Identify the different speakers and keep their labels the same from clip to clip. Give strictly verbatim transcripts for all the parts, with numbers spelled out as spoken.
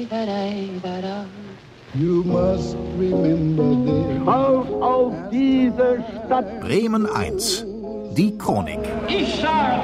Speaker 1: You must remember this. Auf, auf diese Stadt.
Speaker 2: Bremen eins. Die Chronik.
Speaker 3: Ich sage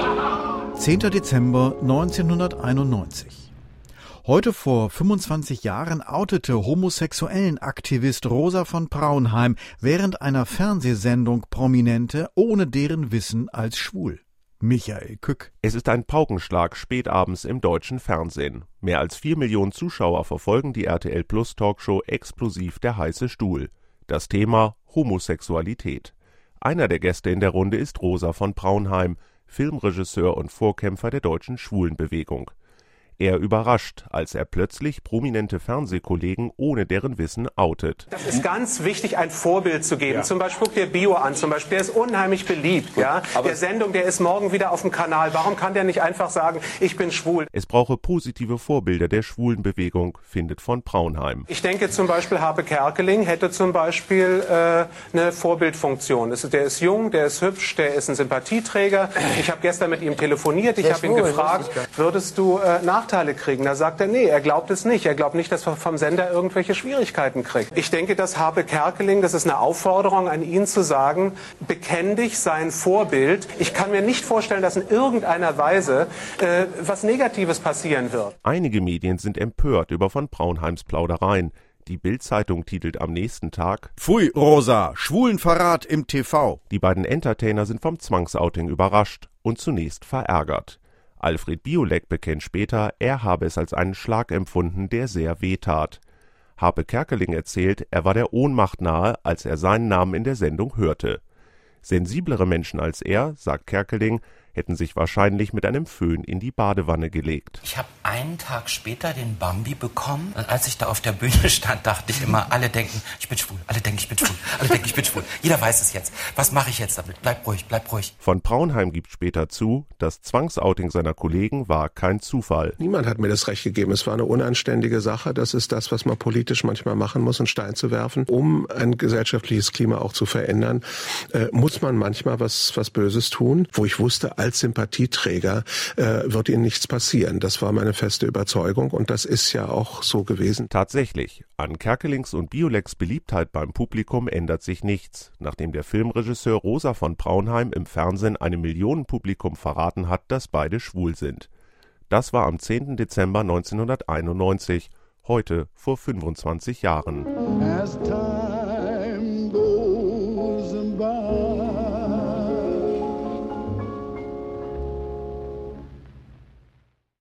Speaker 3: das.
Speaker 2: zehnter Dezember neunzehnhunderteinundneunzig. Heute vor fünfundzwanzig Jahren outete Homosexuellenaktivist Rosa von Praunheim während einer Fernsehsendung Prominente ohne deren Wissen als schwul. Michael Kück.
Speaker 4: Es ist ein Paukenschlag spätabends im deutschen Fernsehen. Mehr als vier Millionen Zuschauer verfolgen die R T L Plus Talkshow Explosiv der heiße Stuhl. Das Thema Homosexualität. Einer der Gäste in der Runde ist Rosa von Praunheim, Filmregisseur und Vorkämpfer der deutschen Schwulenbewegung. Er überrascht, als er plötzlich prominente Fernsehkollegen ohne deren Wissen outet.
Speaker 5: Das ist ganz wichtig, ein Vorbild zu geben. Ja. Zum Beispiel guck dir Bio an, zum Beispiel. Der ist unheimlich beliebt. Ja? Der Sendung, der ist morgen wieder auf dem Kanal. Warum kann der nicht einfach sagen, ich bin schwul?
Speaker 4: Es brauche positive Vorbilder der Schwulenbewegung, findet von Praunheim.
Speaker 5: Ich denke zum Beispiel, Habe Kerkeling hätte zum Beispiel äh, eine Vorbildfunktion. Der ist jung, der ist hübsch, der ist ein Sympathieträger. Ich habe gestern mit ihm telefoniert. Ich habe ihn gefragt, würdest du äh, nach Nachteile kriegen. Da sagt er, nee, er glaubt es nicht. Er glaubt nicht, dass er vom Sender irgendwelche Schwierigkeiten kriegt. Ich denke, dass Habe Kerkeling, das ist eine Aufforderung an ihn zu sagen, bekenn dich, sei ein Vorbild. Ich kann mir nicht vorstellen, dass in irgendeiner Weise äh, was Negatives passieren wird.
Speaker 4: Einige Medien sind empört über von Praunheims Plaudereien. Die Bild-Zeitung titelt am nächsten Tag:
Speaker 2: Pfui, Rosa, Schwulenverrat im T V.
Speaker 4: Die beiden Entertainer sind vom Zwangsouting überrascht und zunächst verärgert. Alfred Biolek bekennt später, er habe es als einen Schlag empfunden, der sehr wehtat. Habe Kerkeling erzählt, er war der Ohnmacht nahe, als er seinen Namen in der Sendung hörte. Sensiblere Menschen als er, sagt Kerkeling, hätten sich wahrscheinlich mit einem Föhn in die Badewanne gelegt.
Speaker 6: Ich habe einen Tag später den Bambi bekommen. Und als ich da auf der Bühne stand, dachte ich immer, alle denken, ich bin schwul, alle denken, ich bin schwul, alle denken, ich bin schwul. Jeder weiß es jetzt. Was mache ich jetzt damit? Bleib ruhig, bleib ruhig.
Speaker 4: Von Praunheim gibt später zu, das Zwangsouting seiner Kollegen war kein Zufall.
Speaker 7: Niemand hat mir das Recht gegeben. Es war eine unanständige Sache. Das ist das, was man politisch manchmal machen muss, einen Stein zu werfen. Um ein gesellschaftliches Klima auch zu verändern, äh, muss man manchmal was, was Böses tun, wo ich wusste, als Sympathieträger äh, wird ihnen nichts passieren. Das war meine feste Überzeugung und das ist ja auch so gewesen.
Speaker 4: Tatsächlich, an Kerkelings und Bioleks Beliebtheit beim Publikum ändert sich nichts, nachdem der Filmregisseur Rosa von Praunheim im Fernsehen einem Millionenpublikum verraten hat, dass beide schwul sind. Das war am zehnten Dezember neunzehnhunderteinundneunzig, heute vor fünfundzwanzig Jahren.